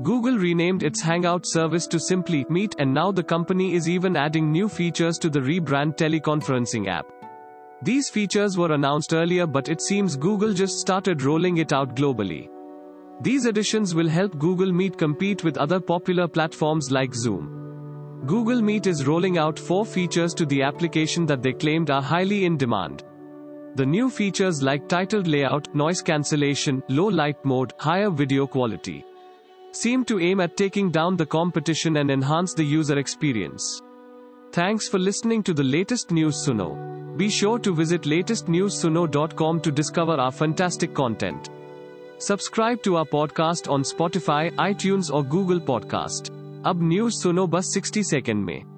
Google renamed its Hangout service to simply Meet, and now the company is even adding new features to the rebrand teleconferencing app. These features were announced earlier, but it seems Google just started rolling it out globally. These additions will help Google Meet compete with other popular platforms like Zoom. Google Meet is rolling out 4 features to the application that they claimed are highly in demand. The new features like titled layout, noise cancellation, low light mode, higher video quality seem to aim at taking down the competition and enhance the user experience. Thanks for listening to the latest News Suno. Be sure to visit latestnewssuno.com to discover our fantastic content. Subscribe to our podcast on Spotify, iTunes or Google Podcast. अब news सुनो बस 60 second में।